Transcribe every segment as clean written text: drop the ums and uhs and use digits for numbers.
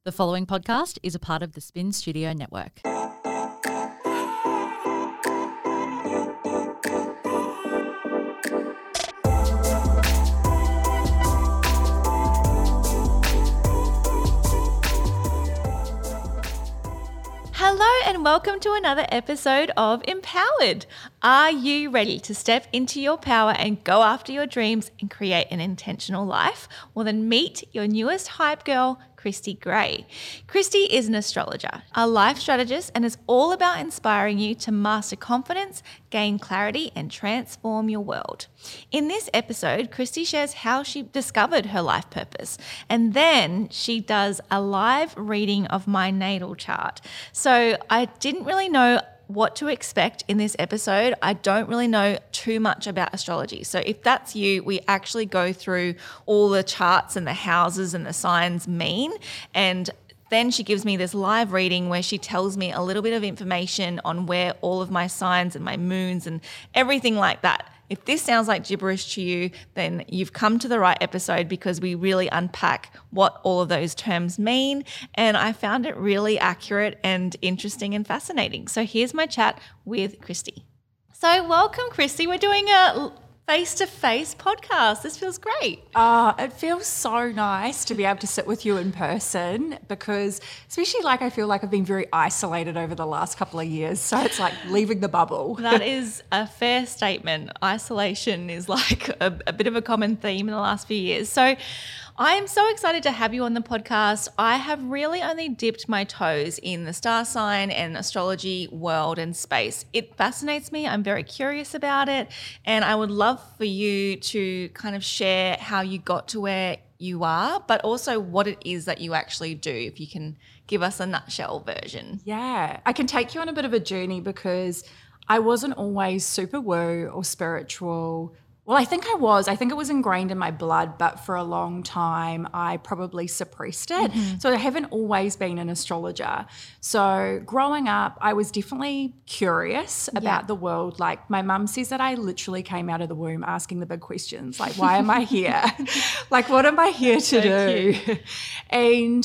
The following podcast is a part of the Spin Studio Network. Hello and welcome to another episode of Empowered. Are you ready to step into your power and go after your dreams and create an intentional life? Well, then meet your newest hype girl, Christy Gray. Christy is an astrologer, a life strategist, and is all about inspiring you to master confidence, gain clarity, and transform your world. In this episode, Christy shares how she discovered her life purpose, and then she does a live reading of my natal chart. So I didn't really know what to expect in this episode. I don't really know too much about astrology. So if that's you, we actually go through all the charts and the houses and the signs mean. And then she gives me this live reading where she tells me a little bit of information on where all of my signs and my moons and everything like that. If this sounds like gibberish to you, then you've come to the right episode because we really unpack what all of those terms mean. And I found it really accurate and interesting and fascinating. So here's my chat with Christy. So welcome, Christy. We're doing a face-to-face podcast. This feels great. It feels so nice to be able to sit with you in person because especially I feel like I've been very isolated over the last couple of years. So it's like leaving the bubble. That is a fair statement. Isolation is like a bit of a common theme in the last few years. So I am so excited to have you on the podcast. I have really only dipped my toes in the star sign and astrology world and space. It fascinates me. I'm very curious about it. And I would love for you to kind of share how you got to where you are, but also what it is that you actually do, if you can give us a nutshell version. Yeah, I can take you on a bit of a journey because I wasn't always super woo or spiritual. Well, I think I was. I think it was ingrained in my blood, but for a long time I probably suppressed it. Mm-hmm. So I haven't always been an astrologer. So growing up, I was definitely curious about the world. Like my mum says that I literally came out of the womb asking the big questions, like why am I here? Like what am I here to do? And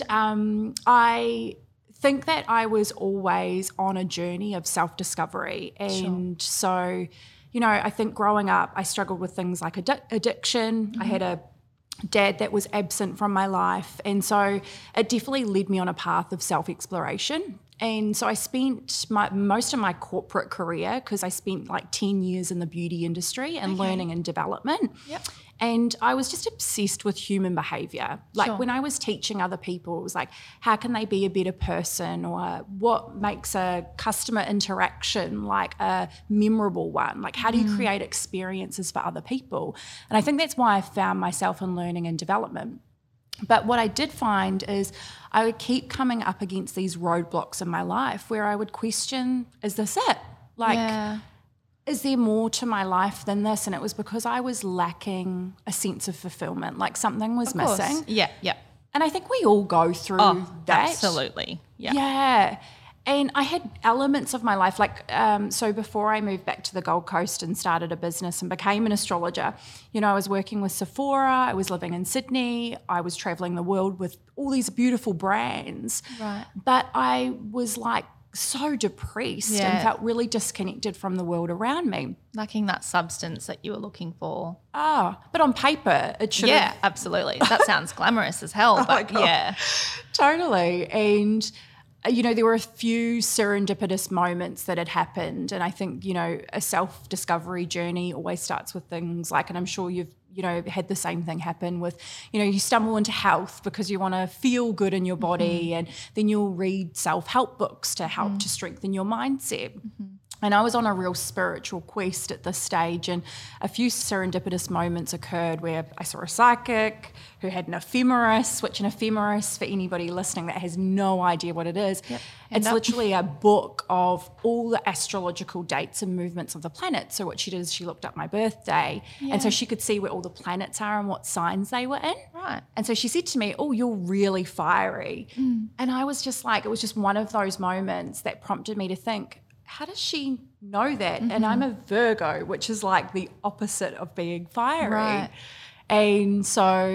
I think that I was always on a journey of self-discovery. And so you know, I think growing up, I struggled with things like addiction. Mm-hmm. I had a dad that was absent from my life. And so it definitely led me on a path of self-exploration. And so I spent most of my corporate career, because I spent like 10 years in the beauty industry and learning and development. Yep. And I was just obsessed with human behavior. Like when I was teaching other people, it was like, how can they be a better person, or what makes a customer interaction like a memorable one? Like how do you create experiences for other people? And I think that's why I found myself in learning and development. But what I did find is I would keep coming up against these roadblocks in my life where I would question, is this it? Like, is there more to my life than this? And it was because I was lacking a sense of fulfillment, like something was missing. Yeah. And I think we all go through that. Absolutely. Yeah. And I had elements of my life, like, so before I moved back to the Gold Coast and started a business and became an astrologer, you know, I was working with Sephora, I was living in Sydney, I was traveling the world with all these beautiful brands. Right. But I was like so depressed and felt really disconnected from the world around me. Lacking that substance that you were looking for. But on paper, it should have. Yeah, absolutely. That sounds glamorous as hell, but yeah. Totally. And you know, there were a few serendipitous moments that had happened. And I think, you know, a self-discovery journey always starts with things like, and I'm sure you've, you know, had the same thing happen with, you know, you stumble into health because you want to feel good in your body, and then you'll read self-help books to help to strengthen your mindset. And I was on a real spiritual quest at this stage, and a few serendipitous moments occurred where I saw a psychic who had an ephemeris, which an ephemeris, for anybody listening that has no idea what it is, it's literally a book of all the astrological dates and movements of the planets. So what she did is she looked up my birthday, and so she could see where all the planets are and what signs they were in. Right. And so she said to me, oh, you're really fiery. And I was just like, it was just one of those moments that prompted me to think, how does she know that? And I'm a Virgo, which is like the opposite of being fiery. Right. And so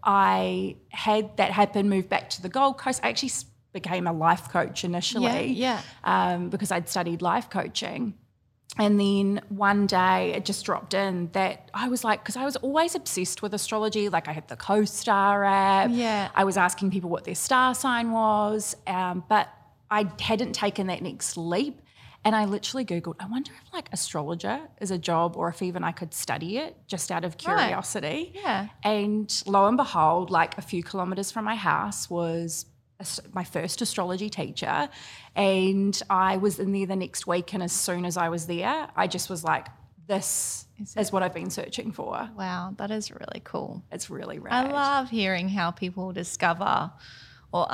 I had that happen, moved back to the Gold Coast. I actually became a life coach initially because I'd studied life coaching. And then one day it just dropped in that I was like, because I was always obsessed with astrology. Like I had the CoStar app. Yeah. I was asking people what their star sign was, but I hadn't taken that next leap. And I literally Googled, I wonder if like astrologer is a job or if even I could study it just out of curiosity. Right. Yeah. And lo and behold, like a few kilometres from my house was my first astrology teacher, and I was in there the next week, and as soon as I was there, I just was like, this is what I've been searching for. Wow, that is really cool. It's really rad. I love hearing how people discover or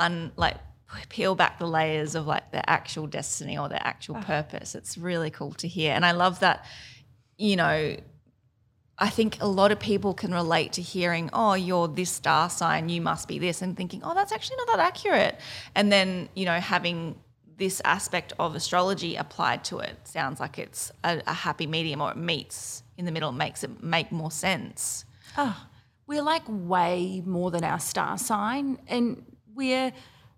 peel back the layers of like their actual destiny or their actual purpose. It's really cool to hear. And I love that, you know, I think a lot of people can relate to hearing, oh, you're this star sign, you must be this, and thinking, oh, that's actually not that accurate. And then, you know, having this aspect of astrology applied to it sounds like it's a happy medium, or it meets in the middle, makes it make more sense. Oh, we're like way more than our star sign, and we're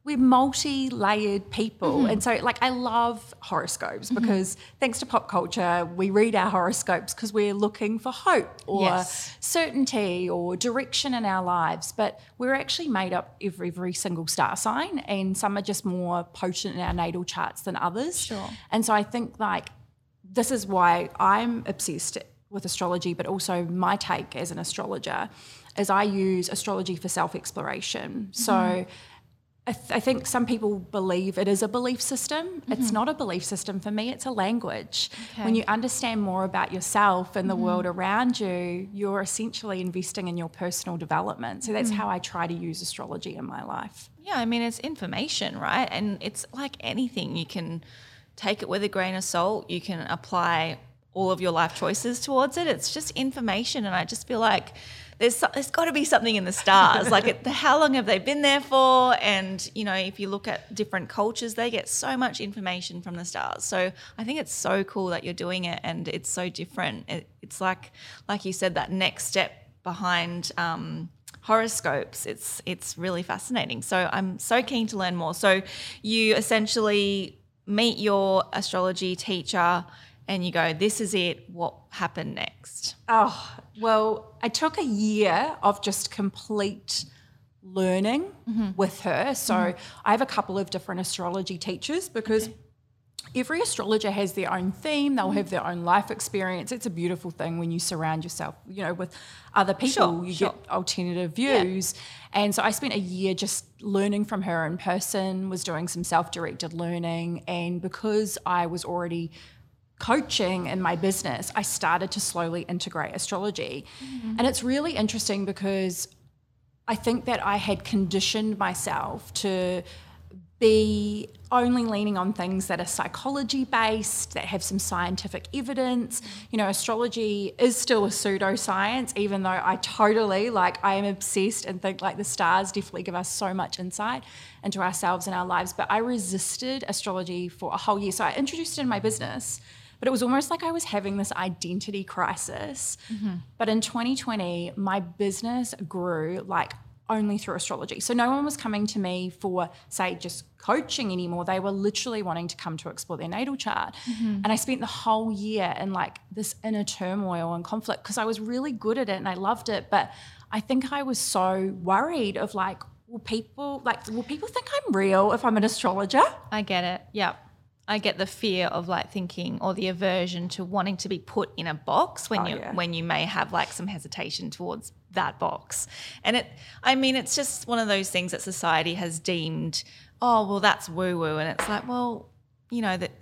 multi-layered people. And so like I love horoscopes because thanks to pop culture, we read our horoscopes because we're looking for hope or certainty or direction in our lives. But we're actually made up of every single star sign, and some are just more potent in our natal charts than others. Sure. And so I think like this is why I'm obsessed with astrology, but also my take as an astrologer is I use astrology for self-exploration. So I think some people believe it is a belief system. It's not a belief system. For me, it's a language. Okay. When you understand more about yourself and the world around you, you're essentially investing in your personal development. So that's how I try to use astrology in my life. Yeah, I mean, it's information, right? And it's like anything. You can take it with a grain of salt. You can apply all of your life choices towards it. It's just information. And I just feel like there's got to be something in the stars. Like how long have they been there for? And, you know, if you look at different cultures, they get so much information from the stars. So I think it's so cool that you're doing it, and it's so different. It's like you said, that next step behind horoscopes. It's really fascinating. So I'm so keen to learn more. So you essentially meet your astrology teacher and you go, this is it, what happened next? Oh, well, I took a year of just complete learning with her. So I have a couple of different astrology teachers because every astrologer has their own theme. They'll have their own life experience. It's a beautiful thing when you surround yourself, you know, with other people. You get alternative views. Yeah. And so I spent a year just learning from her in person, was doing some self-directed learning. And because I was already coaching in my business, I started to slowly integrate astrology. And it's really interesting because I think that I had conditioned myself to be only leaning on things that are psychology based, that have some scientific evidence. You know, astrology is still a pseudoscience, even though I am obsessed and think like the stars definitely give us so much insight into ourselves and our lives. But I resisted astrology for a whole year. So I introduced it in my business, but it was almost like I was having this identity crisis. But in 2020, my business grew like only through astrology. So no one was coming to me for, say, just coaching anymore. They were literally wanting to come to explore their natal chart. And I spent the whole year in like this inner turmoil and conflict because I was really good at it and I loved it. But I think I was so worried of like, will people think I'm real if I'm an astrologer? I get it. Yeah. I get the fear of like thinking, or the aversion to wanting to be put in a box when you may have like some hesitation towards that box. And it's just one of those things that society has deemed, oh, well, that's woo-woo. And it's like, well, you know, that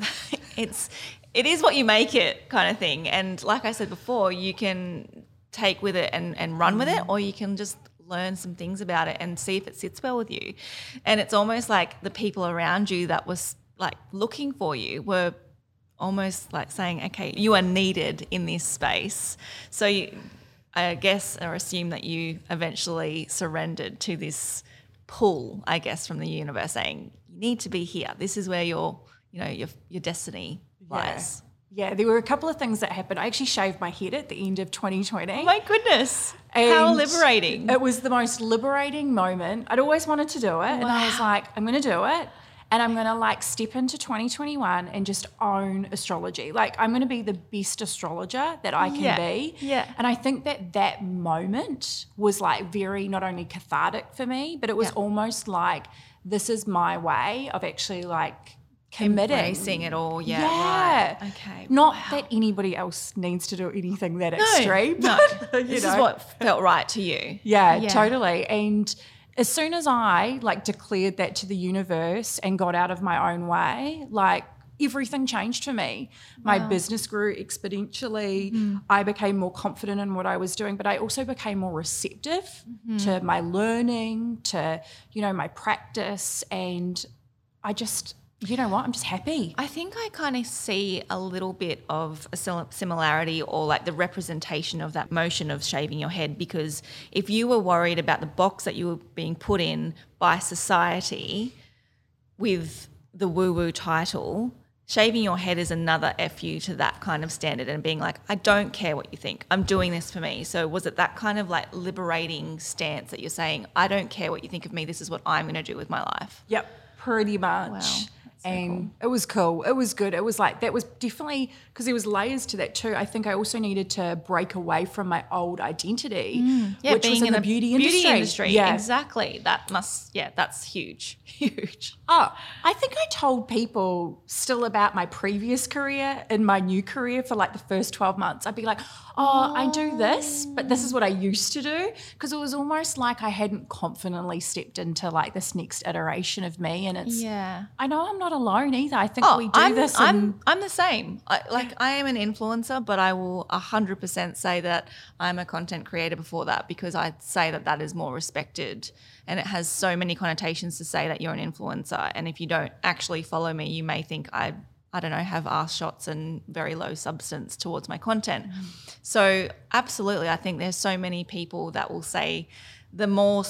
it is what you make it kind of thing. And like I said before, you can take with it and run with it, or you can just learn some things about it and see if it sits well with you. And it's almost like the people around you that was like looking for you were almost like saying, okay, you are needed in this space. So I guess or assume that you eventually surrendered to this pull, I guess, from the universe saying, you need to be here. This is where your destiny lies. Yeah, there were a couple of things that happened. I actually shaved my head at the end of 2020. Oh my goodness. How And liberating. It was the most liberating moment. I'd always wanted to do it. And I was like, I'm going to do it. And I'm going to like step into 2021 and just own astrology. Like I'm going to be the best astrologer that I can be. Yeah. And I think that moment was like very not only cathartic for me, but it was almost like this is my way of actually like committing. Embracing it all. Yeah. Yeah. Right. Okay. Not that anybody else needs to do anything that extreme. No. but, This is what felt right to you. Yeah, totally. And as soon as I like declared that to the universe and got out of my own way, like everything changed for me. My business grew exponentially. I became more confident in what I was doing, but I also became more receptive to my learning, to, my practice. And I just, you know what? I'm just happy. I think I kind of see a little bit of a similarity or like the representation of that motion of shaving your head, because if you were worried about the box that you were being put in by society with the woo-woo title, shaving your head is another FU to that kind of standard and being like, I don't care what you think. I'm doing this for me. So was it that kind of like liberating stance that you're saying, I don't care what you think of me. This is what I'm going to do with my life? Yep, pretty much. Wow. And it was cool. It was good. It was like, that was definitely, because there was layers to that too. I think I also needed to break away from my old identity, which was in the beauty industry. Yeah, exactly. That's huge. Huge. Oh, I think I told people still about my previous career and my new career for like the first 12 months. I'd be like, I do this, but this is what I used to do. Because it was almost like I hadn't confidently stepped into like this next iteration of me. And it's, I know I'm not alone either. I think we do this. I'm the same. I am an influencer, but I will 100% say that I'm a content creator before that, because I'd say that is more respected, and it has so many connotations to say that you're an influencer. And if you don't actually follow me, you may think I don't know, have arse shots and very low substance towards my content. So absolutely, I think there's so many people that will say the more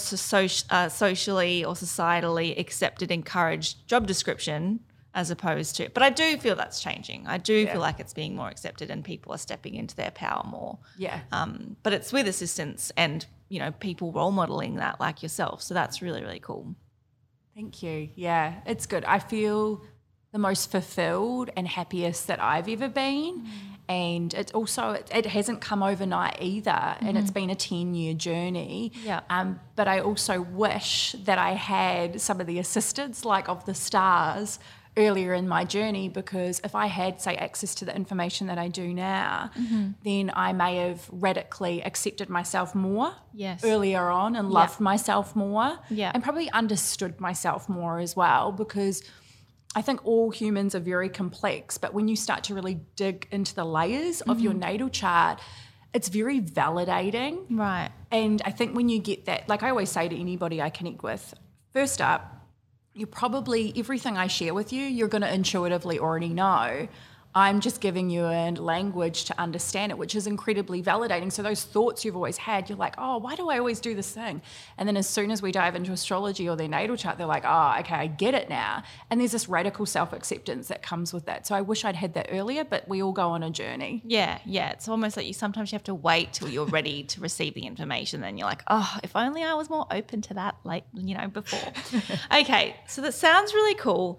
socially or societally accepted, encouraged job description as opposed to, but I do feel that's changing. I do feel like it's being more accepted and people are stepping into their power more. Yeah. But it's with assistance and, people role modeling that like yourself. So that's really, really cool. Thank you. Yeah, it's good. I feel the most fulfilled and happiest that I've ever been. And it's also, it hasn't come overnight either. And it's been a 10-year journey. Yeah. But I also wish that I had some of the assistance like of the stars earlier in my journey, because if I had, say, access to the information that I do now, then I may have radically accepted myself more earlier on and loved myself more and probably understood myself more as well, because I think all humans are very complex, but when you start to really dig into the layers of your natal chart, it's very validating. Right. And I think when you get that, like I always say to anybody I connect with, first up, you probably, everything I share with you, you're going to intuitively already know. I'm just giving you a language to understand it, which is incredibly validating. So those thoughts you've always had, you're like, oh, why do I always do this thing? And then as soon as we dive into astrology or their natal chart, they're like, oh, okay, I get it now. And there's this radical self-acceptance that comes with that. So I wish I'd had that earlier, but we all go on a journey. Yeah. It's almost like sometimes you have to wait till you're ready to receive the information. Then you're like, oh, if only I was more open to that, before. Okay, so that sounds really cool.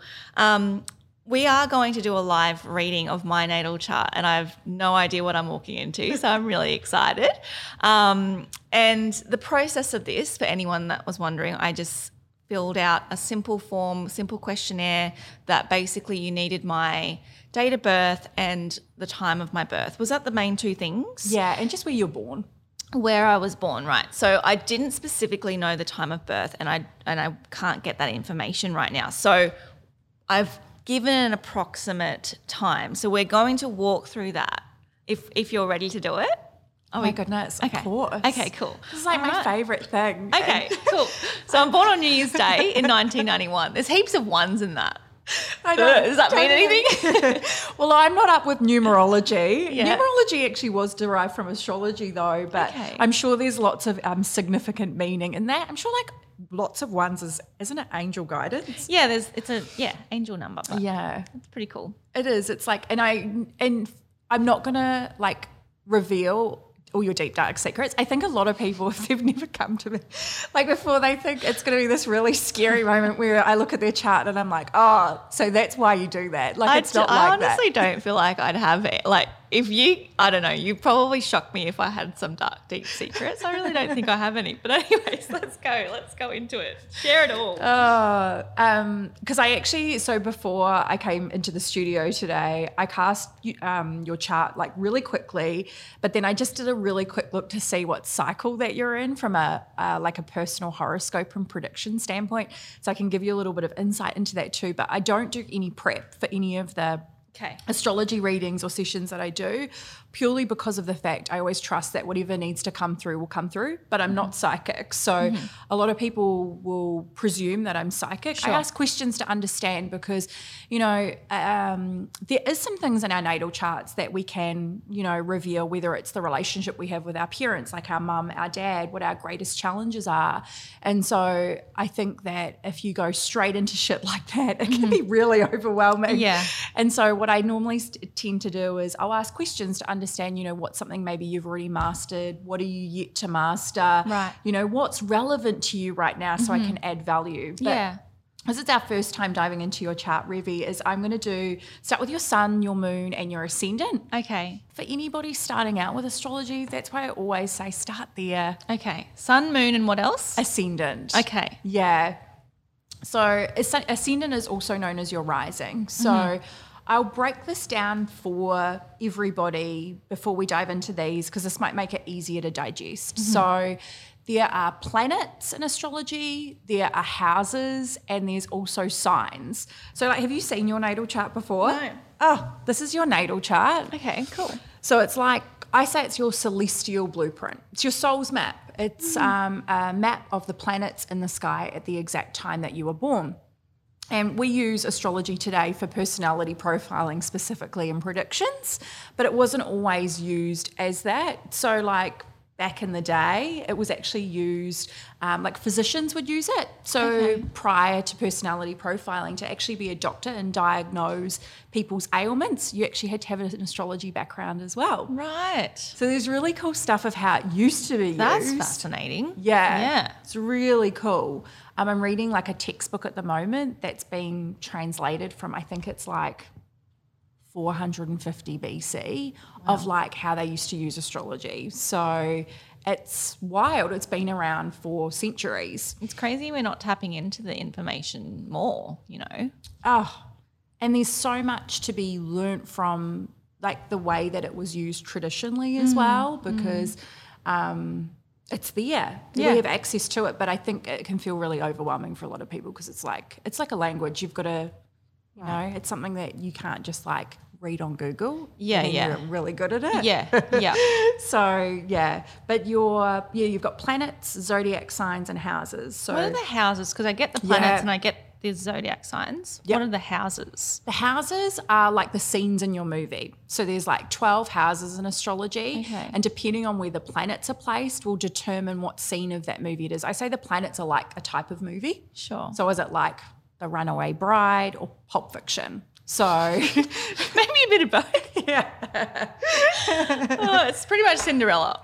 We are going to do a live reading of my natal chart, and I have no idea what I'm walking into, so I'm really excited. And the process of this, for anyone that was wondering, I just filled out a simple questionnaire that basically you needed my date of birth and the time of my birth. Was that the main two things? Yeah, and just where you're born. Where I was born, right. So I didn't specifically know the time of birth, and I can't get that information right now. So I've given an approximate time. So we're going to walk through that if you're ready to do it. Oh my goodness, of course. Okay, cool. This is like my favourite thing. Okay, cool. So I'm born on New Year's Day in 1991. There's heaps of ones in that. I know. Does that mean anything? Well, I'm not up with numerology. Yeah. Numerology actually was derived from astrology though, but I'm sure there's lots of significant meaning in that. I'm sure like lots of ones is, isn't it angel guidance? Yeah, it's a angel number. But Yeah. it's pretty cool. It is. It's like, and I'm not gonna like reveal all your deep dark secrets. I think a lot of people, if they've never come to me, like before, they think it's going to be this really scary moment where I look at their chart and I'm like, oh, so that's why you do that. Like it's not I like that. honestly don't feel like I'd have it. Like if you, I don't know, you probably shock me if I had some dark, deep secrets. I really don't think I have any. But anyways, let's go into it. Share it all. Because I actually, so before I came into the studio today, I cast your chart like really quickly, but then I just did a really quick look to see what cycle that you're in from a personal horoscope and prediction standpoint. So I can give you a little bit of insight into that too. But I don't do any prep for any of the astrology readings or sessions that I do, purely because of the fact I always trust that whatever needs to come through will come through, but I'm not psychic. So a lot of people will presume that I'm psychic. Sure. I ask questions to understand because, there is some things in our natal charts that we can, reveal, whether it's the relationship we have with our parents, like our mum, our dad, what our greatest challenges are. And so I think that if you go straight into shit like that, it can be really overwhelming. Yeah. And so what I normally tend to do is I'll ask questions to understand, what's something maybe you've already mastered, what are you yet to master, right? What's relevant to you right now so I can add value. But as it's our first time diving into your chart, Revi, is I'm going to start with your sun, your moon, and your ascendant. Okay. For anybody starting out with astrology, that's why I always say start there. Okay. Sun, moon, and what else? Ascendant. Okay. Yeah. So ascendant is also known as your rising. So I'll break this down for everybody before we dive into these because this might make it easier to digest. So there are planets in astrology, there are houses, and there's also signs. So have you seen your natal chart before? No. Oh, this is your natal chart. Okay, cool. So it's like, I say it's your celestial blueprint. It's your soul's map. It's a map of the planets in the sky at the exact time that you were born. And we use astrology today for personality profiling specifically and predictions, but it wasn't always used as that. So like back in the day, it was actually used, like physicians would use it. So prior to personality profiling, to actually be a doctor and diagnose people's ailments, you actually had to have an astrology background as well. Right. So there's really cool stuff of how it used to be used. That's fascinating. Yeah. It's really cool. I'm reading like a textbook at the moment that's being translated from, I think it's like 450 BC of like how they used to use astrology. So it's wild. It's been around for centuries. It's crazy we're not tapping into the information more, Oh, and there's so much to be learnt from like the way that it was used traditionally as well, because it's there. We have access to it, but I think it can feel really overwhelming for a lot of people because it's like a language. You've got to, it's something that you can't just like read on Google. Yeah, and yeah. You're really good at it. Yeah. So but you've got planets, zodiac signs, and houses. So What are the houses? Because I get the planets and I get the zodiac signs. Yep. What are the houses? the houses are like the scenes in your movie. So there's like 12 houses in astrology. Okay. And depending on where the planets are placed will determine what scene of that movie it is. I say the planets are like a type of movie. Sure. So is it like The Runaway Bride or Pulp Fiction? So Maybe a bit of both. yeah. It's pretty much Cinderella.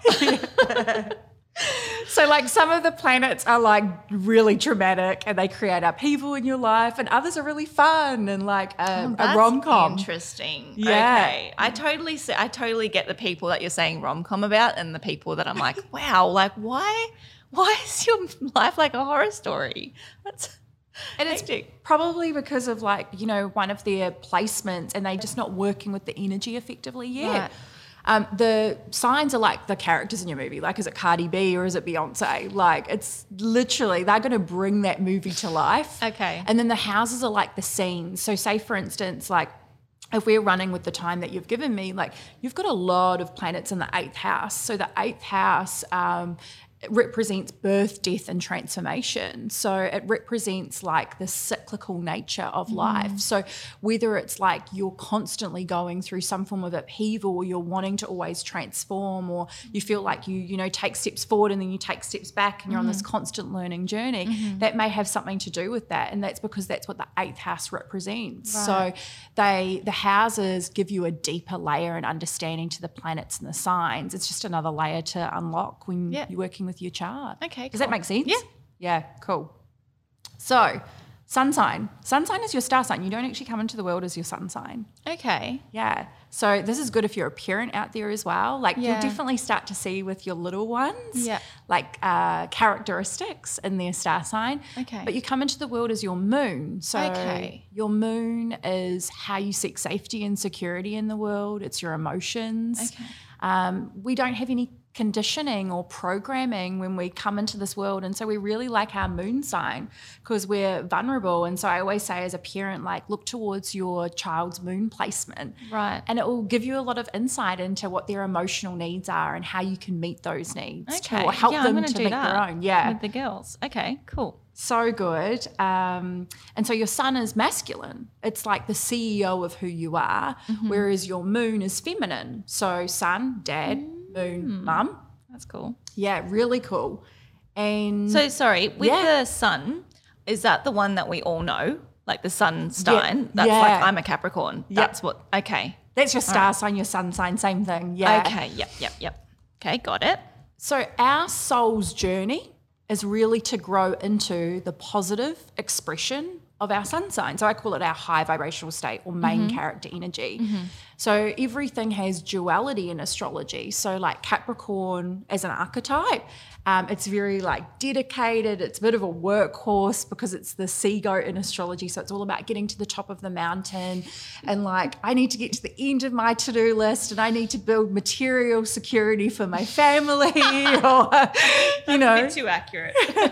So like some of the planets are like really traumatic and they create upheaval in your life, and others are really fun and like a rom-com. Interesting. Yeah. Okay. I totally get the people that you're saying rom-com about and the people that I'm like, wow, like why is your life like a horror story? And it's probably because of like, one of their placements and they're just not working with the energy effectively yet. Right. The signs are like the characters in your movie. Like, is it Cardi B or is it Beyonce? Like, it's literally, they're going to bring that movie to life. Okay. And then the houses are like the scenes. So say, for instance, like, if we're running with the time that you've given me, like, you've got a lot of planets in the 8th house. So the 8th house it represents birth, death, and transformation. So it represents like the cyclical nature of life. So whether it's like you're constantly going through some form of upheaval, or you're wanting to always transform, or you feel like you know, take steps forward and then you take steps back and you're on this constant learning journey, that may have something to do with that. And that's because that's what the 8th house represents. Right. So the houses give you a deeper layer and understanding to the planets and the signs. It's just another layer to unlock when you're working with your chart. Okay, Does that make sense? Yeah. Yeah, cool. So, sun sign. Sun sign is your star sign. You don't actually come into the world as your sun sign. Okay. Yeah. So this is good if you're a parent out there as well. Like Yeah. you'll definitely start to see with your little ones, Yeah. like characteristics in their star sign. Okay. But you come into the world as your moon. So Okay. your moon is how you seek safety and security in the world. It's your emotions. Okay. We don't have any conditioning or programming when we come into this world, and so we really like our moon sign because we're vulnerable. And so I always say as a parent, like, look towards your child's moon placement, Right. and it will give you a lot of insight into what their emotional needs are and how you can meet those needs Okay. or help I'm them gonna to do meet that their own. Yeah, with the girls. Okay, cool. so good. And so your sun is masculine. It's like the CEO of who you are, whereas your moon is feminine. So sun, dad, moon, mum. That's cool. Yeah, really cool. And So sorry, with Yeah. the sun, is that the one that we all know? Like the sun sign? That's Yeah. like I'm a Capricorn. Yeah. That's what okay. that's your star sign, your sun sign, same thing. Yeah. Okay, yep. Okay, got it. So our soul's journey is really to grow into the positive expression of our sun sign. So I call it our high vibrational state or main character energy. So everything has duality in astrology. So like Capricorn as an archetype, it's very like dedicated. It's a bit of a workhorse because it's the sea goat in astrology. So it's all about getting to the top of the mountain and like, I need to get to the end of my to-do list and I need to build material security for my family or, you know. Too accurate.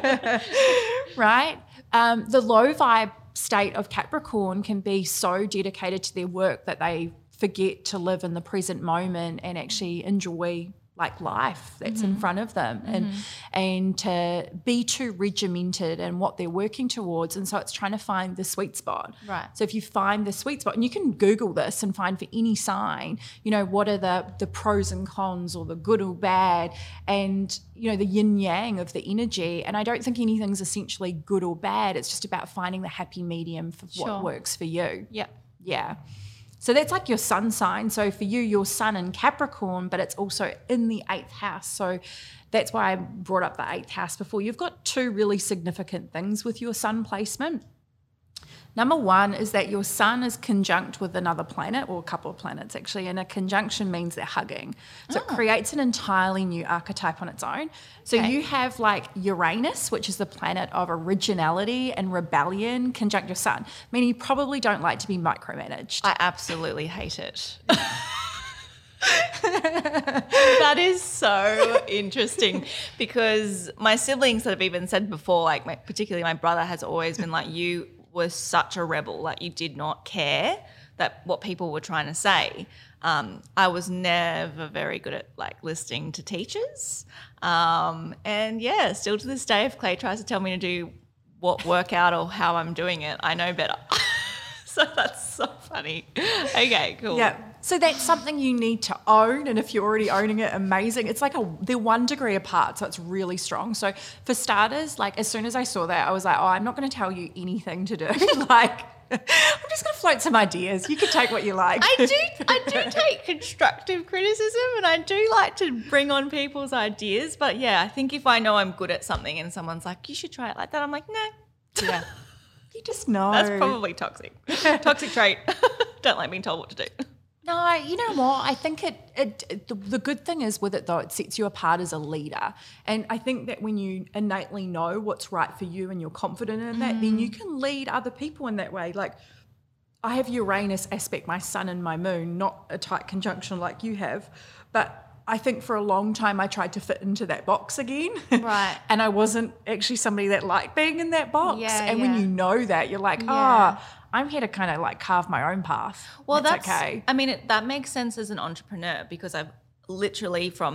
Right? The low vibe state of Capricorn can be so dedicated to their work that they forget to live in the present moment and actually enjoy like life that's in front of them and to be too regimented in what they're working towards. And so it's trying to find the sweet spot. Right. So if you find the sweet spot, and you can Google this and find for any sign, you know, what are the pros and cons or the good or bad and, you know, the yin yang of the energy. And I don't think anything's essentially good or bad. It's just about finding the happy medium for Sure. what works for you. Yep. Yeah. So that's like your sun sign. So for you, your sun in Capricorn, but it's also in the 8th house. So that's why I brought up the 8th house before. You've got two really significant things with your sun placement. Number one is that your sun is conjunct with another planet, or a couple of planets actually, and a conjunction means they're hugging. So it creates an entirely new archetype on its own. So Okay. you have like Uranus, which is the planet of originality and rebellion, conjunct your sun, meaning you probably don't like to be micromanaged. I absolutely hate it. That is so interesting because my siblings have even said before, like particularly my brother has always been like, you were such a rebel, like you did not care that what people were trying to say. I was never very good at like listening to teachers. And yeah, still to this day, if Clay tries to tell me to do what workout or how I'm doing it, I know better. So that's so funny. Okay, cool. Yeah. So that's something you need to own. And if you're already owning it, amazing. It's like they're 1 degree apart. So it's really strong. So for starters, like as soon as I saw that, I was like, oh, I'm not going to tell you anything to do. Like, I'm just going to float some ideas. You can take what you like. I do take constructive criticism and I do like to bring on people's ideas. But yeah, I think if I know I'm good at something and someone's like, you should try it like that, I'm like, no. Yeah. You just know. That's probably toxic. Toxic trait. Don't like being told what to do. No, you know what? I think the good thing is with it though, it sets you apart as a leader. And I think that when you innately know what's right for you and you're confident in that, then you can lead other people in that way. Like I have Uranus aspect, my sun and my moon, not a tight conjunction like you have, but I think for a long time I tried to fit into that box again. Right. And I wasn't actually somebody that liked being in that box. Yeah, and when yeah. you know that, you're like, Yeah. I'm here to kind of like carve my own path. Well, that's okay. I mean, that makes sense as an entrepreneur because I've literally from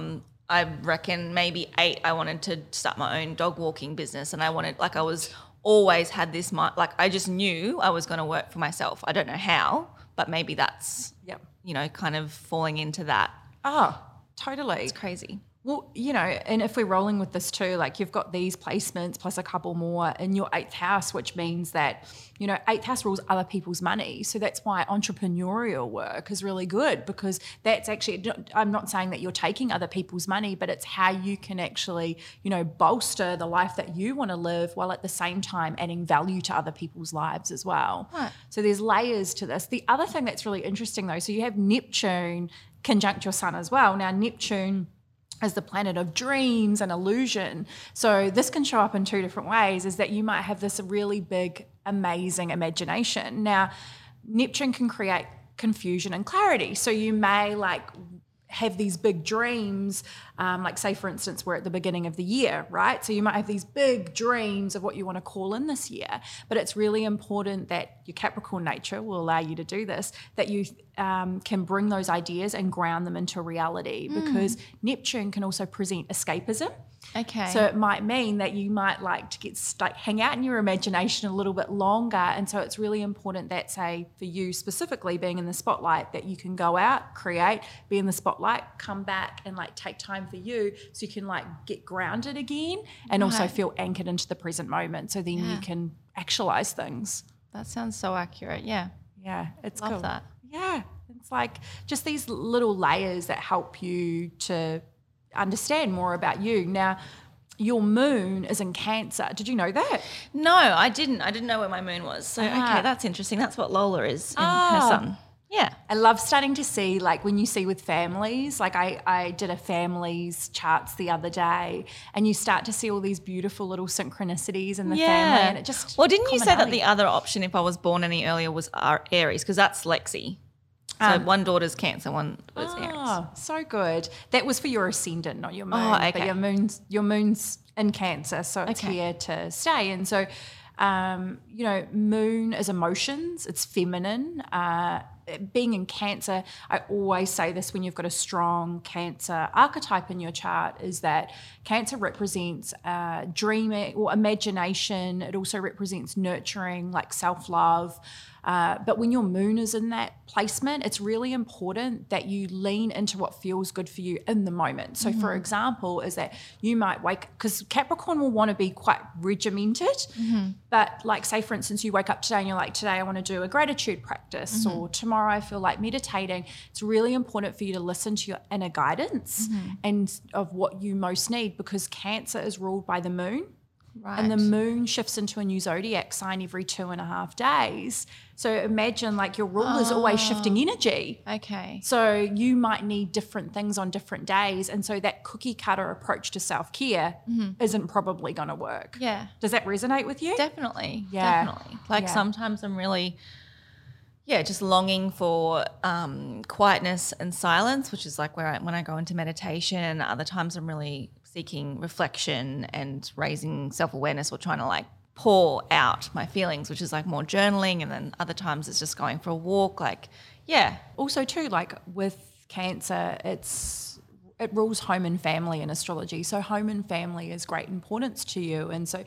I reckon maybe 8, I wanted to start my own dog walking business, and I wanted, like, I was always had this mind, like I just knew I was going to work for myself. I don't know how, but maybe that's, kind of falling into that. Oh, totally. It's crazy. Well, and if we're rolling with this too, like you've got these placements plus a couple more in your 8th house, which means that, 8th house rules other people's money. So that's why entrepreneurial work is really good, because that's actually, I'm not saying that you're taking other people's money, but it's how you can actually, bolster the life that you want to live while at the same time adding value to other people's lives as well. Right. So there's layers to this. The other thing that's really interesting though, so you have Neptune conjunct your sun as well. Now, Neptune as the planet of dreams and illusion. So this can show up in 2 different ways, is that you might have this really big, amazing imagination. Now, Neptune can create confusion and clarity. So you may have these big dreams, like say, for instance, we're at the beginning of the year, right? So you might have these big dreams of what you want to call in this year, but it's really important that your Capricorn nature will allow you to do this, that you can bring those ideas and ground them into reality, because Neptune can also present escapism. Okay. So it might mean that you might like to hang out in your imagination a little bit longer. And so it's really important that, say, for you specifically being in the spotlight, that you can go out, create, be in the spotlight, come back and take time for you, so you can get grounded again and also feel anchored into the present moment. So then you can actualize things. That sounds so accurate. Yeah. Yeah. It's Love cool. that. Yeah. It's just these little layers that help you to understand more about you. Now, your moon is in Cancer. Did you know that? No, I didn't. I didn't know where my moon was. So, okay, that's interesting. That's what Lola is in her sun. Yeah. I love starting to see, when you see with families, I did a family's charts the other day, and you start to see all these beautiful little synchronicities in the family, and it just... Well, didn't you say that the other option, if I was born any earlier, was Aries? Because that's Lexi. So one daughter's Cancer, one was Aries. Oh, so good. That was for your ascendant, not your moon. Oh, okay. But your moon's in Cancer, so it's here to stay. And so, moon is emotions. It's feminine. Being in Cancer, I always say this when you've got a strong Cancer archetype in your chart, is that Cancer represents dreaming or imagination. It also represents nurturing, self-love. But when your moon is in that placement, it's really important that you lean into what feels good for you in the moment. So for example, is that you might because Capricorn will want to be quite regimented, but say for instance, you wake up today and you're like, today I want to do a gratitude practice, or tomorrow I feel like meditating. It's really important for you to listen to your inner guidance and of what you most need, because Cancer is ruled by the moon. Right. And the moon shifts into a new zodiac sign every 2.5 days. So imagine your ruler is always shifting energy. Okay. So you might need different things on different days. And so that cookie cutter approach to self-care isn't probably going to work. Yeah. Does that resonate with you? Definitely. Yeah. Definitely. Sometimes I'm really... just longing for quietness and silence, which is when I go into meditation. Other times I'm really seeking reflection and raising self-awareness, or trying to pour out my feelings, which is more journaling. And then other times it's just going for a walk. Also too, with Cancer, it rules home and family in astrology. So home and family is great importance to you. And so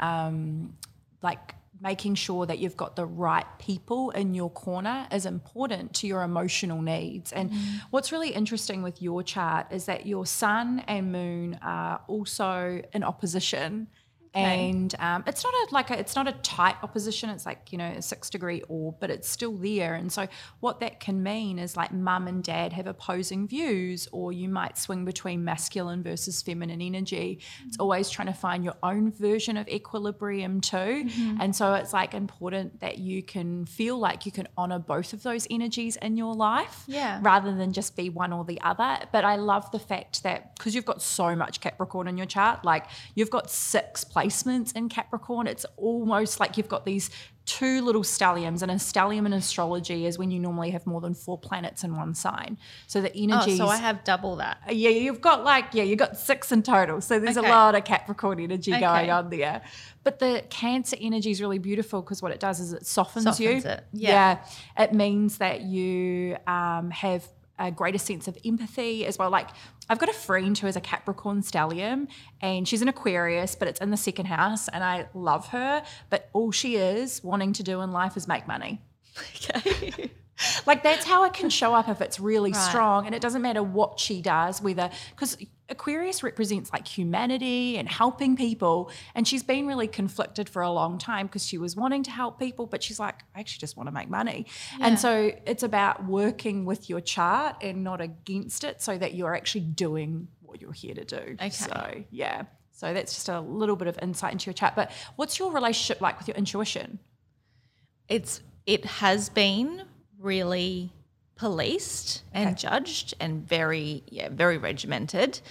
making sure that you've got the right people in your corner is important to your emotional needs. And what's really interesting with your chart is that your sun and moon are also in opposition. Okay. And it's not a tight opposition. It's a 6-degree orb, but it's still there. And so what that can mean is mum and dad have opposing views, or you might swing between masculine versus feminine energy. It's always trying to find your own version of equilibrium too. And so it's important that you can feel like you can honor both of those energies in your life, rather than just be one or the other. But I love the fact that, because you've got so much Capricorn in your chart, you've got 6 placements in Capricorn, it's almost like you've got these 2 little stelliums, and a stellium in astrology is when you normally have more than 4 planets in one sign. So the energy. So I have double that. Yeah, you've got you've got 6 in total. So there's a lot of Capricorn energy going on there. But the Cancer energy is really beautiful, because what it does is it softens you. It. Yeah. It means that you have a greater sense of empathy as well. I've got a friend who is a Capricorn stallion and she's an Aquarius, but it's in the second house and I love her, but all she is wanting to do in life is make money. Okay. Like that's how it can show up if it's really strong, and it doesn't matter what she does, whether, because Aquarius represents like humanity and helping people, and she's been really conflicted for a long time because she was wanting to help people, but she's like, I actually just want to make money. Yeah. And so it's about working with your chart and not against it so that you're actually doing what you're here to do. Okay. So yeah. So that's just a little bit of insight into your chart. But what's your relationship like with your intuition? It has been really policed and judged and very regimented.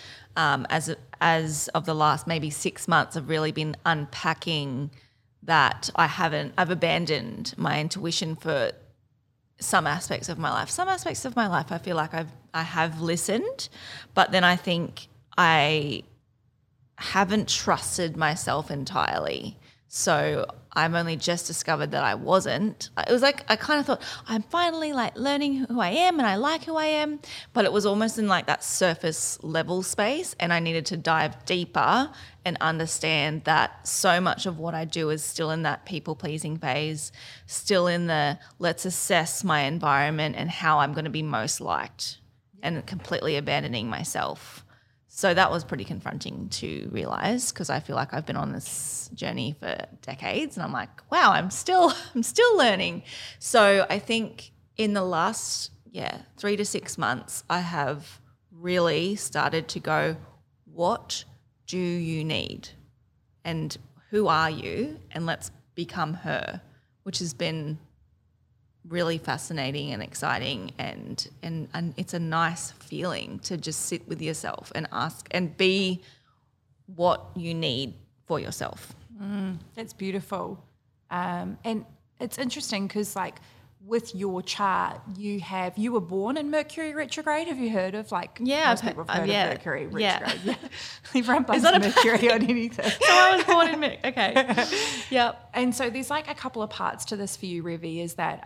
As of the last maybe 6 months, I've really been unpacking that I've abandoned my intuition for some aspects of my life. Some aspects of my life I feel like I have listened, but then I think I haven't trusted myself entirely. So I've only just discovered that I wasn't. It was like I kind of thought I'm finally like learning who I am and I like who I am, but it was almost in like that surface level space, and I needed to dive deeper and understand that so much of what I do is still in that people pleasing phase, still in the let's assess my environment and how I'm going to be most liked, and completely abandoning myself. So that was pretty confronting to realise, because I feel like I've been on this journey for decades and I'm like, wow, I'm still learning. So I think in the last 3 to 6 months, I have really started to go, what do you need? And who are you? And let's become her, which has been really fascinating and exciting, and it's a nice feeling to just sit with yourself and ask and be what you need for yourself. That's beautiful. And it's interesting because like with your chart, you were born in Mercury retrograde. Have you heard of like most people have heard of Mercury retrograde? Yeah. Everyone blames Mercury on anything. So I was born in Mercury. Okay. Yep. And so there's like a couple of parts to this for you, Revi, is that,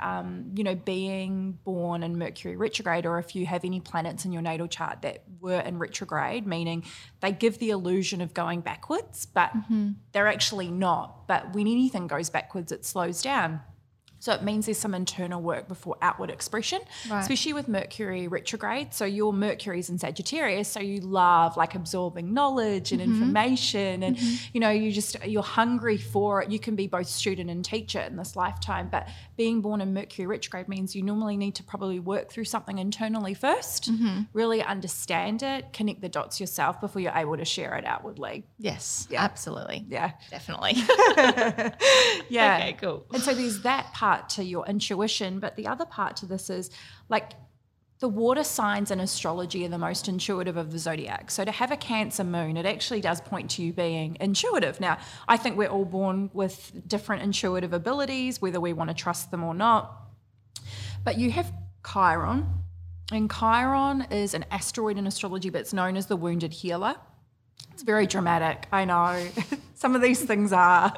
being born in Mercury retrograde, or if you have any planets in your natal chart that were in retrograde, meaning they give the illusion of going backwards, but they're actually not. But when anything goes backwards, it slows down. So it means there's some internal work before outward expression, especially with Mercury retrograde. So your Mercury's in Sagittarius, so you love like absorbing knowledge and information, and you're hungry for it. You can be both student and teacher in this lifetime, but being born in Mercury retrograde means you normally need to probably work through something internally first, really understand it, connect the dots yourself before you're able to share it outwardly. Yes, absolutely. Yeah, definitely. Yeah. Okay, cool. And so there's that part to your intuition, but the other part to this is like the water signs in astrology are the most intuitive of the zodiac. So to have a Cancer moon, it actually does point to you being intuitive. Now, I think we're all born with different intuitive abilities, whether we want to trust them or not. But you have Chiron, and Chiron is an asteroid in astrology, but it's known as the wounded healer. It's very dramatic, I know. Some of these things are.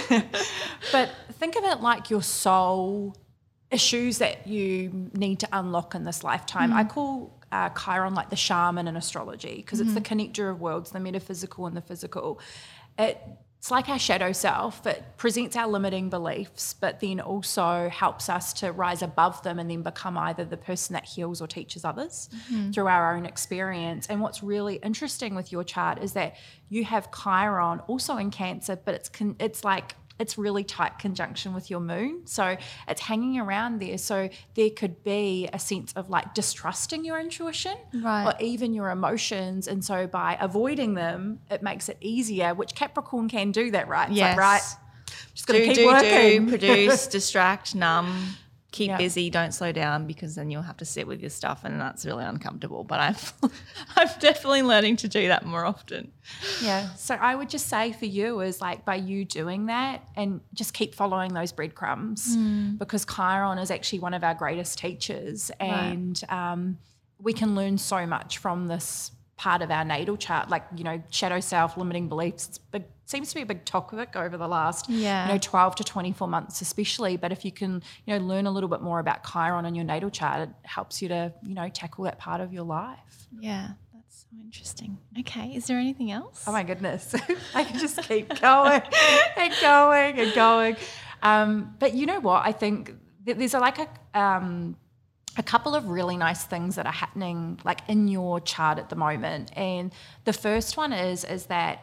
But think of it like your soul issues that you need to unlock in this lifetime. I call Chiron like the shaman in astrology, because it's the connector of worlds, the metaphysical and the physical. It's like our shadow self. It presents our limiting beliefs, but then also helps us to rise above them and then become either the person that heals or teaches others through our own experience. And what's really interesting with your chart is that you have Chiron also in Cancer, but it's really tight conjunction with your moon. So it's hanging around there. So there could be a sense of like distrusting your intuition or even your emotions. And so by avoiding them, it makes it easier, which Capricorn can do that, right? It's yes. like, right, just got to keep working. Produce, distract, numb, keep busy, don't slow down, because then you'll have to sit with your stuff and that's really uncomfortable. But I'm definitely learning to do that more often. Yeah. So I would just say for you is like by you doing that and just keep following those breadcrumbs, because Chiron is actually one of our greatest teachers, and we can learn so much from this part of our natal chart, like, shadow self, limiting beliefs. It's seems to be a big topic over the last 12 to 24 months especially. But if you can learn a little bit more about Chiron in your natal chart, it helps you to tackle that part of your life. Yeah, that's Interesting. Okay. Is there anything else? Oh my goodness. I can just keep going and going and going. But you know what? I think there's like a couple of really nice things that are happening like in your chart at the moment. And the first one is that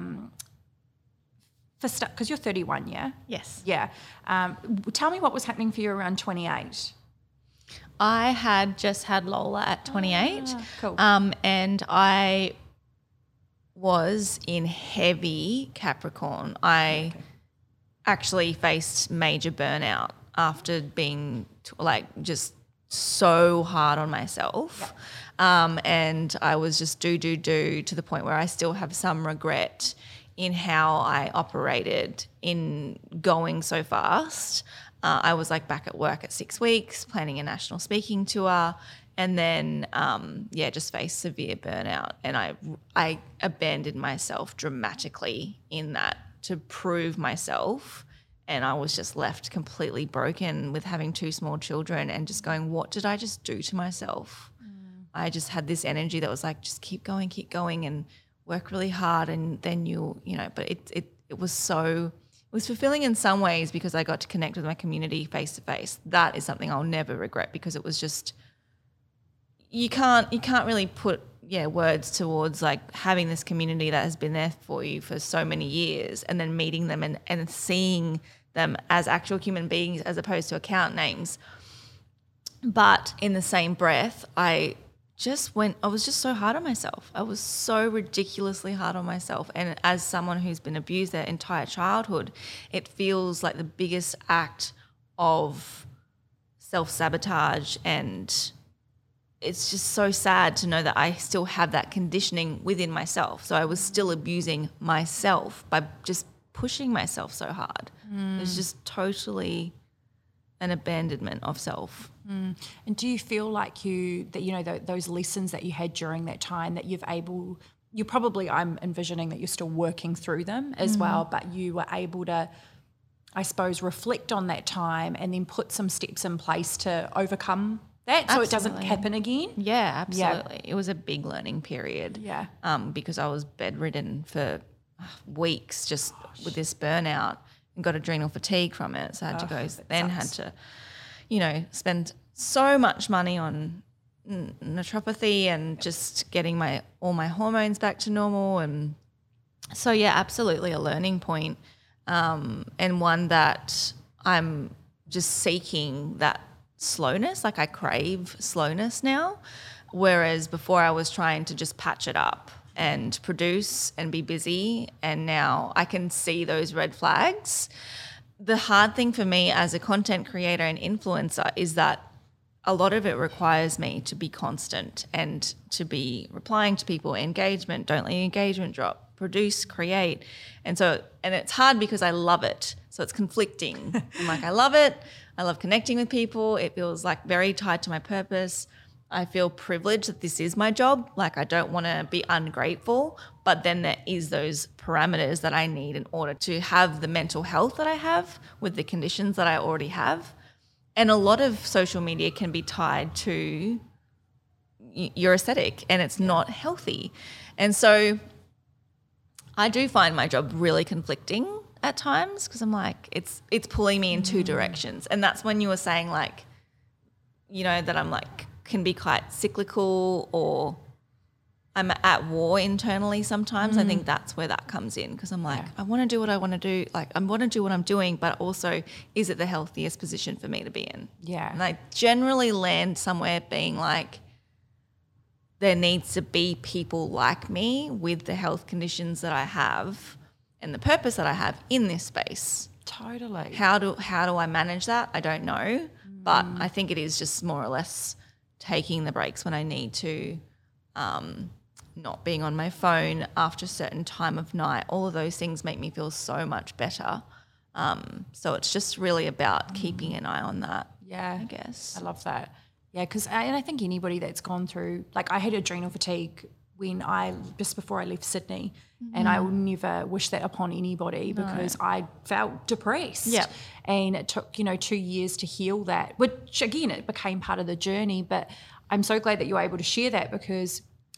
because you're 31, yeah? Yes. Yeah. Tell me what was happening for you around 28. I had just had Lola at 28. Cool. And I was in heavy Capricorn. I actually faced major burnout after being just so hard on myself. And I was just do to the point where I still have some regret in how I operated in going so fast. I was like back at work at 6 weeks, planning a national speaking tour, and then just faced severe burnout. And I abandoned myself dramatically in that to prove myself. And I was just left completely broken with having 2 small children and just going, what did I just do to myself? I just had this energy that was like, just keep going and work really hard, and then but it was fulfilling in some ways because I got to connect with my community face to face. That is something I'll never regret, because it was just, you can't really put words towards like having this community that has been there for you for so many years, and then meeting them and seeing them as actual human beings as opposed to account names. But in the same breath, I was just so hard on myself. I was so ridiculously hard on myself. And as someone who's been abused their entire childhood, it feels like the biggest act of self-sabotage. And it's just so sad to know that I still have that conditioning within myself. So I was still abusing myself by just pushing myself so hard. It was just totally an abandonment of self. And do you feel like those lessons that you had during that time that I'm envisioning that you're still working through them as well, but you were able to, I suppose, reflect on that time and then put some steps in place to overcome that so it doesn't happen again? Yeah, absolutely. Yeah. It was a big learning period. Yeah. Because I was bedridden for weeks just with this burnout and got adrenal fatigue from it. So I had to had to spend so much money on naturopathy and just getting all my hormones back to normal. And so, yeah, absolutely a learning point, and one that I'm just seeking that slowness. Like I crave slowness now, whereas before I was trying to just patch it up and produce and be busy, and now I can see those red flags. The hard thing for me as a content creator and influencer is that a lot of it requires me to be constant and to be replying to people, engagement, don't let your engagement drop, produce, create. And it's hard because I love it. So it's conflicting. I'm like, I love it. I love connecting with people. It feels like very tied to my purpose. I feel privileged that this is my job. Like I don't want to be ungrateful, but then there is those parameters that I need in order to have the mental health that I have with the conditions that I already have. And a lot of social media can be tied to your aesthetic, and it's not healthy. And so I do find my job really conflicting at times, because I'm like, it's pulling me in 2 directions. And that's when you were saying like, that I'm like, can be quite cyclical, or I'm at war internally sometimes. I think that's where that comes in, because I'm like, I want to do what I want to do. Like I want to do what I'm doing, but also is it the healthiest position for me to be in? Yeah. And I generally land somewhere being like, there needs to be people like me with the health conditions that I have and the purpose that I have in this space. Totally. How do I manage that? I don't know, but I think it is just more or less taking the breaks when I need to, not being on my phone after a certain time of night. All of those things make me feel so much better. So it's just really about keeping an eye on that. Yeah. I guess. I love that. Yeah, because I think anybody that's gone through, like I had adrenal fatigue just before I left Sydney, and I would never wish that upon anybody because I felt depressed. Yeah. And it took, 2 years to heal that, which again, it became part of the journey. But I'm so glad that you're able to share that, because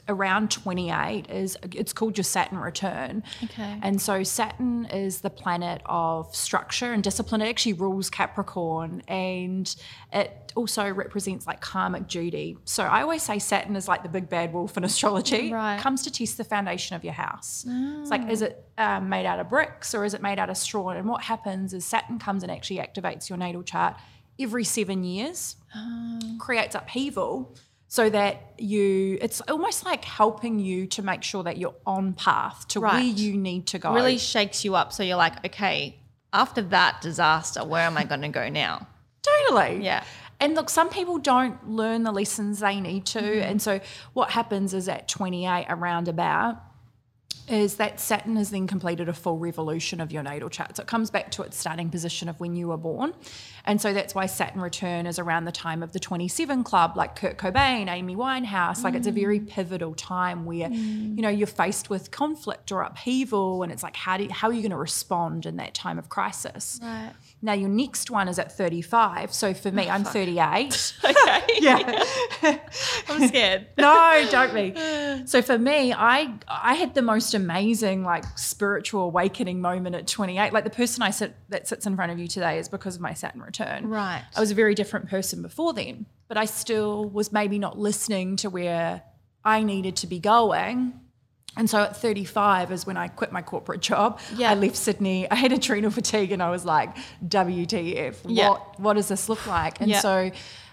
around 28 it's called your Saturn return. Okay. And so Saturn is the planet of structure and discipline. It actually rules Capricorn, and it also represents like karmic duty. So I always say Saturn is like the big bad wolf in astrology. Right. It comes to test the foundation of your house. It's like, is it made out of bricks or is it made out of straw? And what happens is Saturn comes and actually activates your natal chart every 7 years, creates upheaval, so that it's almost like helping you to make sure that you're on path to where you need to go. Really shakes you up. So you're like, okay, after that disaster, where am I going to go now? Totally. Yeah. And look, some people don't learn the lessons they need to. And so what happens is at 28 around about is that Saturn has then completed a full revolution of your natal chart. So it comes back to its starting position of when you were born. And so that's why Saturn return is around the time of the 27 Club, like Kurt Cobain, Amy Winehouse. Like it's a very pivotal time where, you're faced with conflict or upheaval, and it's like, how are you going to respond in that time of crisis? Right. Now, your next one is at 35. So for me, I'm 38. Okay. Yeah. I'm scared. No, don't be. So for me, I had the most amazing like spiritual awakening moment at 28. Like the person that sits in front of you today is because of my Saturn return. Right. I was a very different person before then, but I still was maybe not listening to where I needed to be going. And so at 35 is when I quit my corporate job. Yeah. I left Sydney. I had adrenal fatigue and I was like, WTF, Yeah. what does this look like? And so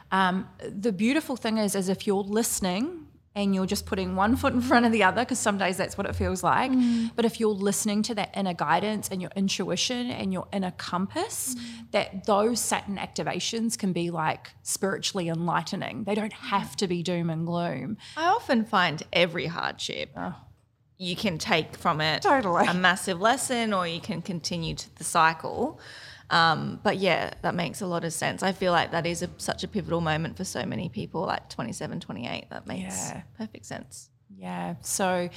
the beautiful thing is if you're listening and you're just putting one foot in front of the other, because some days that's what it feels like, but if you're listening to that inner guidance and your intuition and your inner compass, that those Saturn activations can be like spiritually enlightening. They don't have to be doom and gloom. I often find every hardship you can take from it Totally. a massive lesson, or you can continue to the cycle. But yeah, that makes a lot of sense. I feel like that is such a pivotal moment for so many people, like 27, 28. That makes perfect sense. Yeah. So,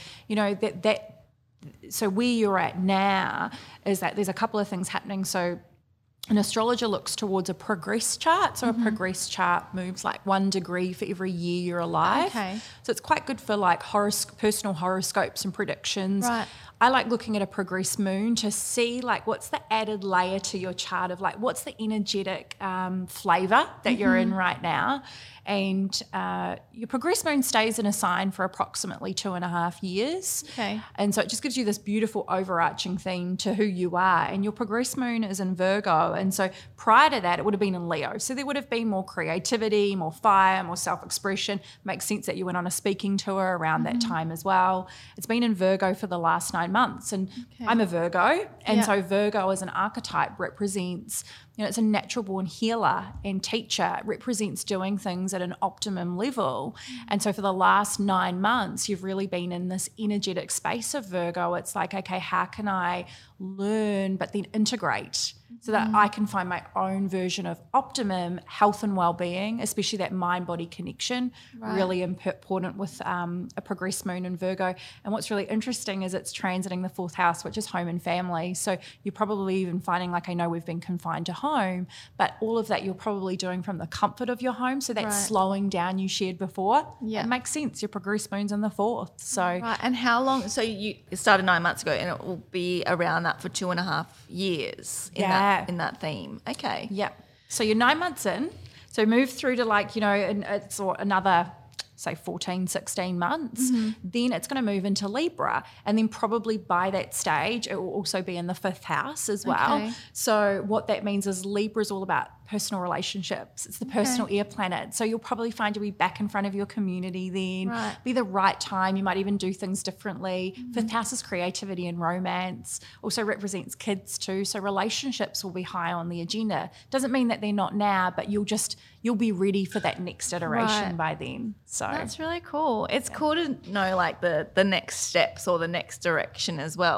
so where you're at now is that there's a couple of things happening. So an astrologer looks towards a progress chart. So a progress chart moves like 1 degree for every year you're alive. Okay. So it's quite good for like personal horoscopes and predictions. Right. I like looking at a progress moon to see like what's the added layer to your chart of like what's the energetic flavour that you're in right now. And your progress moon stays in a sign for approximately 2.5 years. Okay. And so it just gives you this beautiful overarching theme to who you are. And your progress moon is in Virgo. And so prior to that, it would have been in Leo. So there would have been more creativity, more fire, more self-expression. Makes sense that you went on a speaking tour around that time as well. It's been in Virgo for the last 9 months. And I'm a Virgo. And so Virgo as an archetype represents, it's a natural born healer and teacher. It represents doing things at an optimum level. And so for the last 9 months, you've really been in this energetic space of Virgo. It's like, okay, how can I learn but then integrate so that I can find my own version of optimum health and well-being, especially that mind-body connection, really important with a progress moon in Virgo. And what's really interesting is it's transiting the 4th house, which is home and family. So you're probably even finding, like, I know we've been confined to home, but all of that you're probably doing from the comfort of your home. So that slowing down you shared before, it makes sense. Your progress moon's in the 4th. So And how long? So you started 9 months ago, and it will be around that for 2.5 years in that theme. Okay. Yeah. So you're 9 months in. So move through to and it's another, say 14, 16 months. Then it's going to move into Libra. And then probably by that stage, it will also be in the 5th house as well. Okay. So what that means is Libra is all about personal relationships. It's the personal air planet. So you'll probably find you'll be back in front of your community then. Be the right time. You might even do things differently. 5th house is creativity and romance. Also represents kids too. So relationships will be high on the agenda. Doesn't mean that they're not now, but you'll be ready for that next iteration by then. So that's really cool. It's cool to know like the next steps or the next direction as well.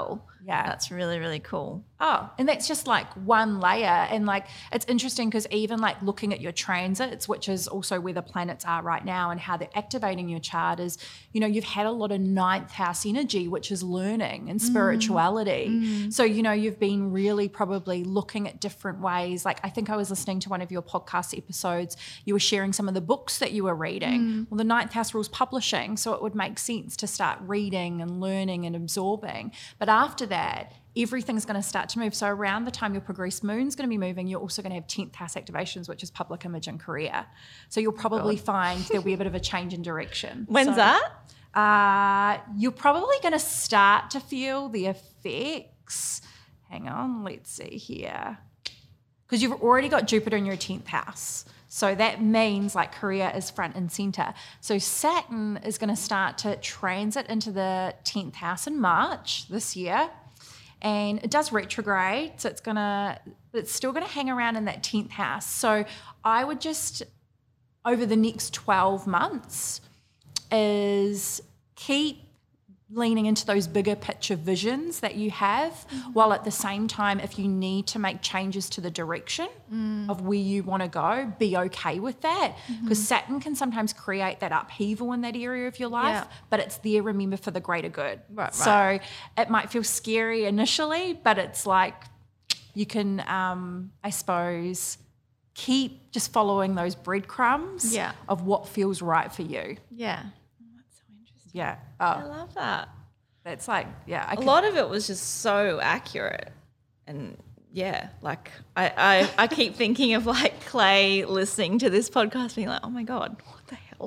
Yeah. That's really, really cool. Oh, and that's just like one layer. And like, it's interesting because even like looking at your transits, which is also where the planets are right now and how they're activating your chart is, you know, you've had a lot of ninth house energy, which is learning and spirituality. So, you know, you've been really probably looking at different ways. Like, I think I was listening to one of your podcast episodes. You were sharing some of the books that you were reading. Well, the ninth house rules publishing. So it would make sense to start reading and learning and absorbing. But after that, everything's going to start to move. So around the time your progressed moon's going to be moving, you're also going to have 10th house activations, which is public image and career. So you'll probably find there'll be a bit of a change in direction. When's that? You're probably going to start to feel the effects. Hang on, let's see here. Because you've already got Jupiter in your 10th house. So that means like career is front and center. So Saturn is going to start to transit into the 10th house in March this year. And it does retrograde, so it's still going to hang around in that 10th house. So I would just, over the next 12 months, is keep leaning into those bigger picture visions that you have, while at the same time, if you need to make changes to the direction of where you want to go, be okay with that. Because Saturn can sometimes create that upheaval in that area of your life, but it's there, remember, for the greater good. Right. So it might feel scary initially, but it's like you can, I suppose, keep just following those breadcrumbs of what feels right for you. Yeah. That's so interesting. Yeah. I love that. That's like, yeah. A lot of it was just so accurate. And yeah, like I keep thinking of like Clay listening to this podcast being like, oh my God, what the hell?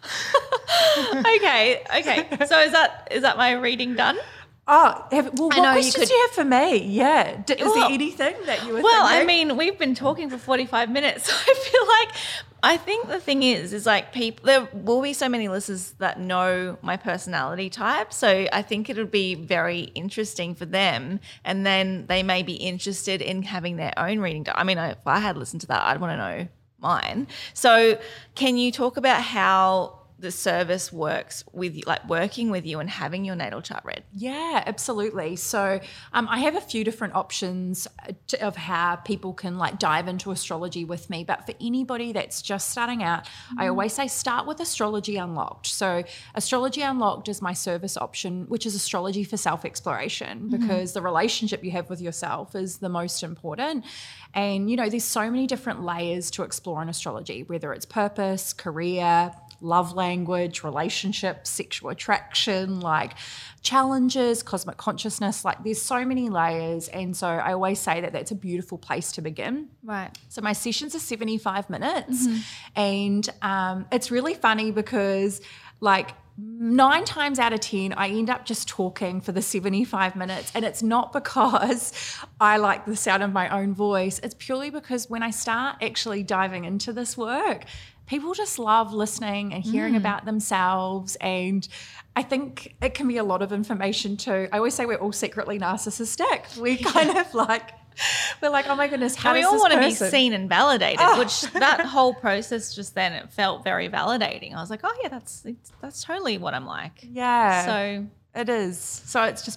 Okay. So is that my reading done? Oh, what questions do you have for me? Yeah. Is there anything that you were thinking? I mean, we've been talking for 45 minutes. So I think the thing is like there will be so many listeners that know my personality type. So I think it would be very interesting for them. And then they may be interested in having their own reading. I mean, if I had listened to that, I'd want to know mine. So can you talk about how the service works with you, like working with you and having your natal chart read? Yeah, absolutely. So I have a few different options of how people can like dive into astrology with me. But for anybody that's just starting out, I always say start with Astrology Unlocked. So Astrology Unlocked is my service option, which is astrology for self-exploration, because the relationship you have with yourself is the most important. And, you know, there's so many different layers to explore in astrology, whether it's purpose, career, love language, relationships, sexual attraction, like challenges, cosmic consciousness, like there's so many layers. And so I always say that that's a beautiful place to begin. Right. So my sessions are 75 minutes and it's really funny because like 9 times out of 10, I end up just talking for the 75 minutes. And it's not because I like the sound of my own voice. It's purely because when I start actually diving into this work, people just love listening and hearing about themselves. And I think it can be a lot of information too. I always say we're all secretly narcissistic. We kind of like, we're like, oh my goodness, how does this we all want to be person- seen and validated, which that whole process just then, it felt very validating. I was like, oh yeah, that's totally what I'm like. Yeah. So it is. So it's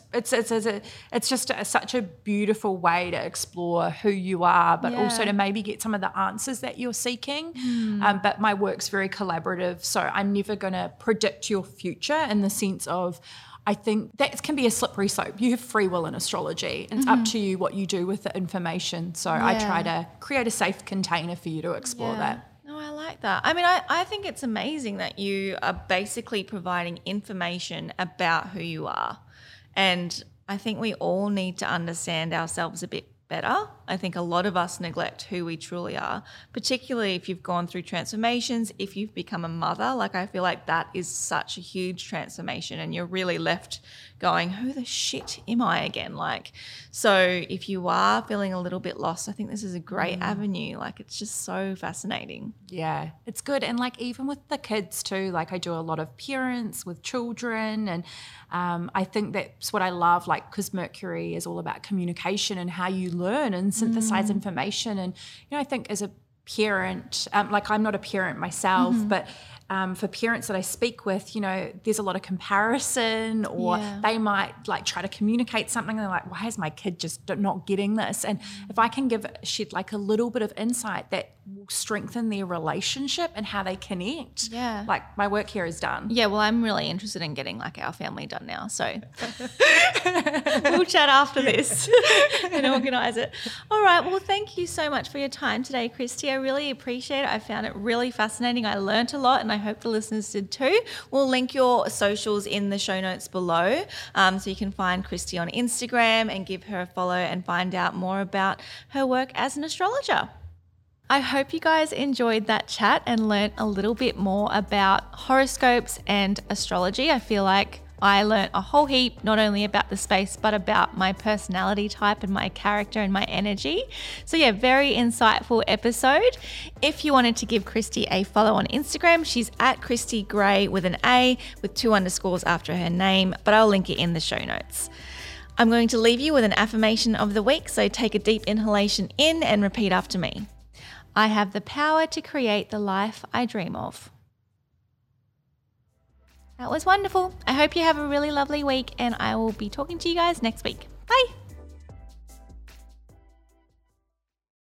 just such a beautiful way to explore who you are, but also to maybe get some of the answers that you're seeking. But my work's very collaborative, so I'm never going to predict your future in the sense of, I think that can be a slippery slope. You have free will in astrology, and it's up to you what you do with the information. So I try to create a safe container for you to explore that. No, I like that. I mean, I think it's amazing that you are basically providing information about who you are. And I think we all need to understand ourselves a bit better. I think a lot of us neglect who we truly are, particularly if you've gone through transformations, if you've become a mother. Like, I feel like that is such a huge transformation and you're really left going, who the shit am I again? Like, so if you are feeling a little bit lost, I think this is a great avenue. Like, it's just so fascinating. Yeah, it's good. And like even with the kids too, like I do a lot of parents with children, and I think that's what I love, like, because Mercury is all about communication and how you learn and synthesize information. And, you know, I think as a parent, like I'm not a parent myself, but for parents that I speak with, you know, there's a lot of comparison, or they might like try to communicate something and they're like, why is my kid just not getting this? And if I can shed like a little bit of insight that will strengthen their relationship and how they connect, like my work here is done. Yeah, well, I'm really interested in getting like our family done now. So we'll chat after this and organise it. All right. Well, thank you so much for your time today, Christy. I really appreciate it. I found it really fascinating. I learnt a lot and I hope the listeners did too. We'll link your socials in the show notes below, so you can find Christy on Instagram and give her a follow and find out more about her work as an astrologer. I hope you guys enjoyed that chat and learnt a little bit more about horoscopes and astrology. I feel like I learnt a whole heap, not only about the space, but about my personality type and my character and my energy. So yeah, very insightful episode. If you wanted to give Christy a follow on Instagram, she's at Christy Gray with an A with 2 underscores after her name, but I'll link it in the show notes. I'm going to leave you with an affirmation of the week. So take a deep inhalation in and repeat after me. I have the power to create the life I dream of. That was wonderful. I hope you have a really lovely week and I will be talking to you guys next week.